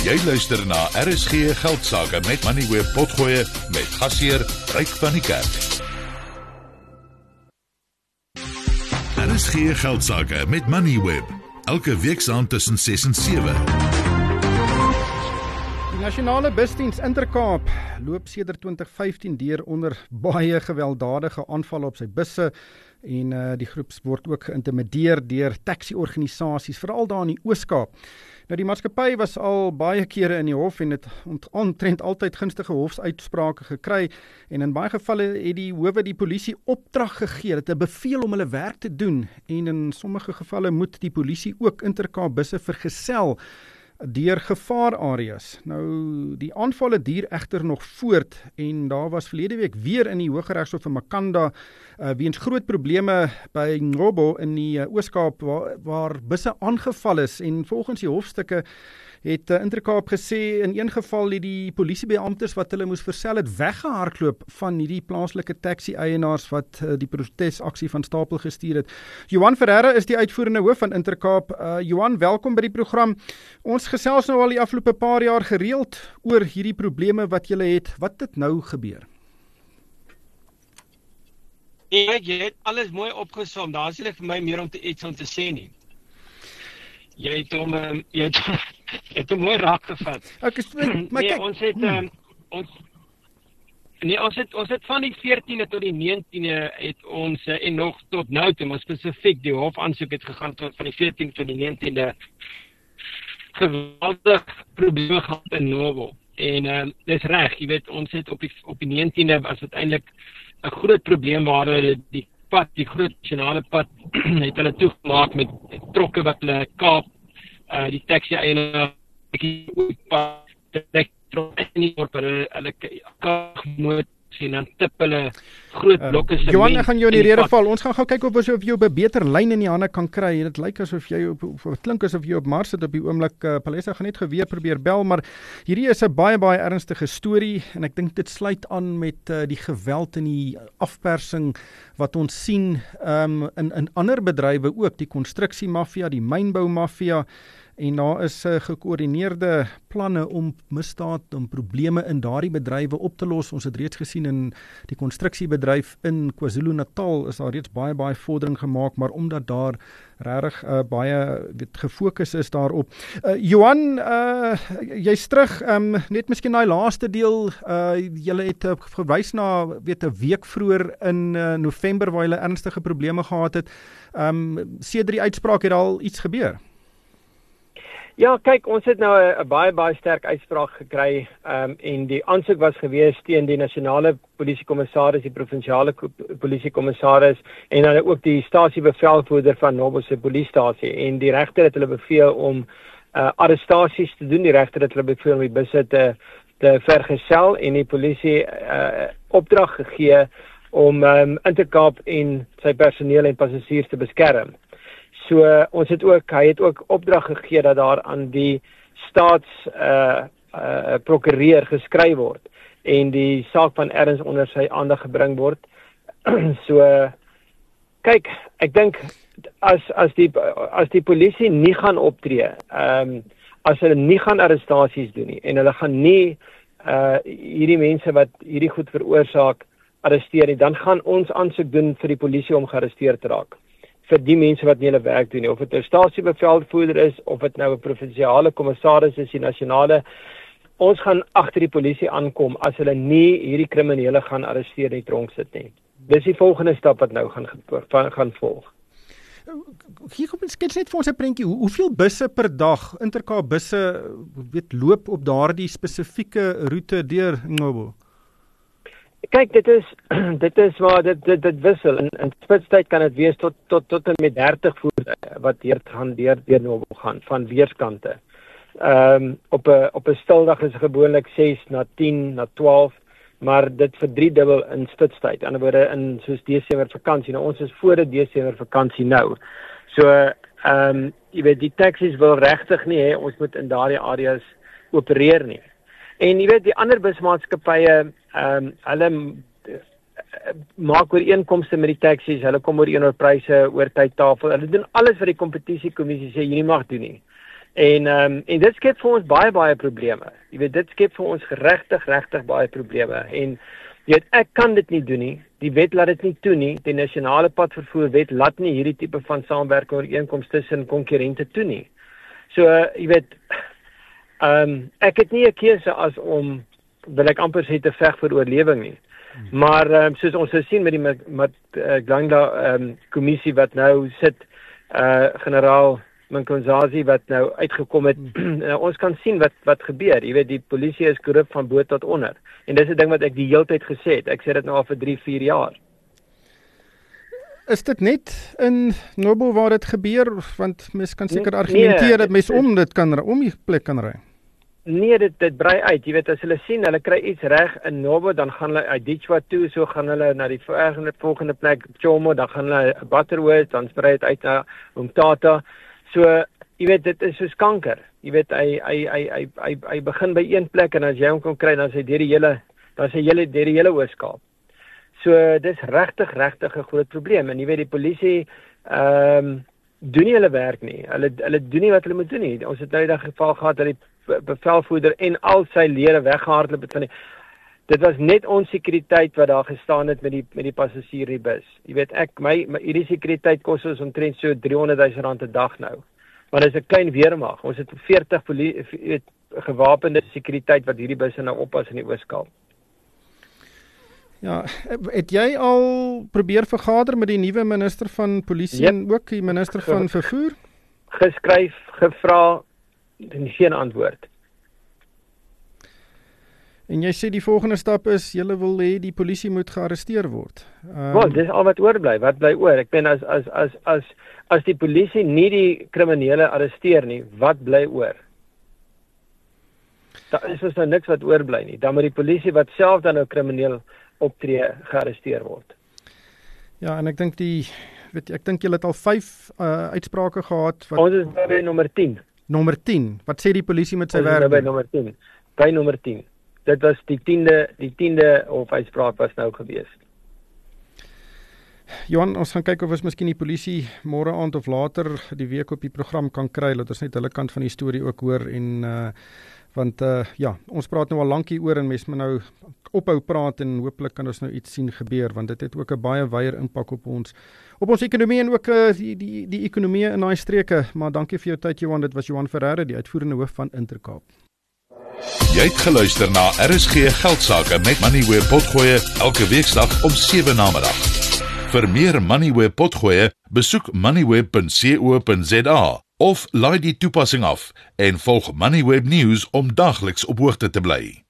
Jy luister na RSG Geldsaake met Moneyweb Potgoe met gasheer Ryk van die Kerk. RSG Geldsaake met Moneyweb, elke weeksaand tussen 6 en 7. Die Nasionale Busdiens Intercape loop sedert 2015 deur onder baie gewelddadige aanvalle op sy busse en die groep word ook geïntimideer deur taxi-organisasies, veral daar in die Oos-Kaap. Nou die maatskappy was al baie kere in die hof en het omtrent altyd gunstige hofsuitsprake gekry en in baie gevalle het die howe die polisie opdrag gegee, het 'n beveel om hulle werk te doen en in sommige gevalle moet die polisie ook Intercape busse vergesel deur gevaarareas. Nou, die aanvalle duur egter nog voort en daar was verlede week weer in die Hooggeregshof in Makhanda weens groot probleme by Ngobo in die Oos-Kaap waar busse aangeval is en volgens die hofstukke het Intercape gesê in een geval het die polisiebeamptes wat hulle moes versel het weggehardloop van hierdie plaaslike taxi-eienaars wat die protesaksie van stapel gestuur het. Johan Ferreira is die uitvoerende hoof van Intercape. Johan, welkom by die program. Ons gesels nou al die afgelope paar jaar gereeld oor hierdie probleme wat julle het. Wat het nou gebeur? Jy het alles mooi opgesom. Daar is nie vir my meer om iets om te sê nie. Jy het hom mooi raak gevat. Nee, ons het van die 14de tot die 19de het ons en nog tot nou toe, maar spesifiek die hofaansoek het gegaan tot van die 14de tot die 19de geweldig probleme gehad in Ngobo. En dis reg, jy weet, ons het op die 19de was uiteindelik 'n groot probleem waar die groot nasionale pad het hulle toegemaak met trokke wat hulle kaap, die taxi-eienaar direk trok in die dorp, hulle kaap moet sien, dan tip hulle groot blokke sement. Johan, ek gaan jou in die rede val. Ons gaan gou kyk of jy op 'n beter lyn in die hande kan kry. Dit lyk asof jy klink asof jy op Mars sit op die oomblik. Palesa gaan net geweer probeer bel, maar hierdie is 'n baie ernstige storie en ek dink dit sluit aan met die geweld en die afpersing wat ons sien in ander bedrywe ook, die konstruksiemafia, die mynboumafia. En daar is gekoördineerde planne om misdaad, om probleme in daardie bedrywe op te los. Ons het reeds gesien in die konstruksiebedryf in KwaZulu-Natal is daar reeds baie vordering gemaak, maar omdat daar regtig baie gefokus is daarop. Johan, jy's terug, net miskien daai laaste deel, julle het verwys na 'n week vroeër in November waar julle ernstige probleme gehad het. Sedert die uitspraak het al iets gebeur? Ja, kyk, ons het nou 'n baie sterk uitspraak gekry en die aansoek was gewees teen die nasionale polisiekommissaris, die provinsiale polisiekommissaris en dan ook die stasiebevelvoerder van Ngobo se polisiestasie. En die regter het hulle beveel om arrestasies te doen, die regter het hulle beveel om die busse te vergesel en die polisie opdrag gegee om Intercape en sy personeel en passasiers te beskerm. So hy het ook opdrag gegee dat daar aan die staatsprokureur geskryf word en die saak van erns onder sy aandag gebring word. So kyk, ek dink as die polisie nie gaan optree, as hulle nie gaan arrestasies doen nie en hulle gaan nie hierdie mense wat hierdie goed veroorsaak arresteer nie, dan gaan ons aansoek doen vir die polisie om gearresteer te raak vir die mense wat nie hulle werk doen nie, of dit 'n stasiebevelvoerder is, of dit nou 'n provinsiale kommissaris is, die nasionale, ons gaan agter die polisie aankom as hulle nie hierdie kriminele gaan arresteer en tronk sit nie. Dis die volgende stap wat nou gaan volg. Hier kom skets net vir ons 'n prentjie, hoeveel busse per dag, Intercape busse, loop op daardie spesifieke roete deur Ngobo? Kyk, dit is waar dit wissel. In spitstyd kan dit wees tot en met 30 voertuie wat deur Ngobo gaan van weerskante. Op 'n stildag is gewoonlik 6 na 10 na 12, maar dit verdriedubbel in spitstyd. Aan die ander woorde in soos Desember vakansie. Nou ons is voor die Desember vakansie nou. So jy weet die taxis wil regtig nie hê ons moet in daardie areas opereer nie. En jy weet die ander busmaatskappye hulle maak ooreenkomste met die taxis, hulle kom ooreen oor pryse, oor tydtafel. Hulle doen alles wat die kompetisiekommissie sê jy nie mag doen nie. En dit skep vir ons baie probleme. Jy weet, dit skep vir ons regtig baie probleme. En jy weet, ek kan dit nie doen nie. Die wet laat dit nie toe nie. Die nasionale padvervoerwet laat nie hierdie tipe van samewerking ooreenkomste tussen konkurrente toe nie. So, jy weet, ek het nie 'n keuse as om, wil ek amper sê, te veg vir oorlewing nie. Maar soos ons sien met die Glangla kommissie wat nou sit, generaal Mkhonzazi wat nou uitgekom het, ons kan sien wat gebeur. Jy weet, die polisie is korrup van bo tot onder. En dis 'n ding wat ek die hele tyd gesê het. Ek sê dit nou al vir 3-4 jaar. Is dit net in Nobo waar dit gebeur? Want mens kan seker argumenteer dat mens om die plek kan ry. Nee, dit brei uit. Jy weet, as hulle sien, hulle kry iets reg in Nobo, dan gaan hulle uit Ditchwa toe, so gaan hulle na die volgende plek, Chomo, dan gaan hulle Butterworth, dan sprei dit uit na Umtata. So, jy weet, dit is soos kanker. Jy weet, hy begin by een plek, en as jy hom kan kry, dan is hy deur die hele Oos-Kaap. So, dis regtig 'n groot probleem. En jy weet, die polisie, doen nie hulle werk nie. Hulle doen nie wat hulle moet doen nie. Ons het nou die geval gehad dat die bevelvoerder en al sy lede weggehardloop het van die. Dit was net onsekuriteit wat daar gestaan het met die passasier die bus. Jy weet, hierdie sekuriteit kos ons omtrent so R300,000 'n dag nou. Maar dis 'n klein weermag. Ons het 40 gewapende sekuriteit wat hierdie busse nou oppas in die Oos-Kaap. Ja, het jy al probeer vergader met die nuwe minister van polisie en ook die minister van vervoer? Geskryf, gevra, geen antwoord. En jy sê die volgende stap is, julle wil hê die polisie moet gearresteer word. Wel, dis al wat oorbly. Wat bly oor? Ek ben as die polisie nie die kriminele arresteer nie, wat bly oor? Daar is nou niks wat oorbly nie. Dan moet die polisie wat self dan nou krimineel optree gearresteer word. Ja, en ek dink julle het al 5 uitsprake gehad. Ons is by nommer 10. Nommer 10. Wat sê die polisie met sy werk? Ons is by nommer 10. By nommer 10. Dit was die 10de hofuitspraak was nou gewees. Johan, ons gaan kyk of ons miskien die polisie môre aand of later die week op die program kan kry, laat ons net hulle kant van die storie ook hoor en want ons praat nou al lank hier oor en mens moet nou ophou praat en hopelik kan ons nou iets sien gebeur, want dit het ook 'n baie wyeer impak op ons ekonomie en ook die ekonomie in daai streke. Maar dankie vir jou tyd, Johan. Dit was Johan Ferreira, die uitvoerende hoof van Intercape. Jy het geluister na RSG Geldsaake met Moneyweb Potgoe elke weeksdag om 7 namiddag. Vir meer Moneyweb Potgoe, besoek moneyweb.co.za of laai die toepassing af en volg Moneyweb News om dagliks op hoogte te bly.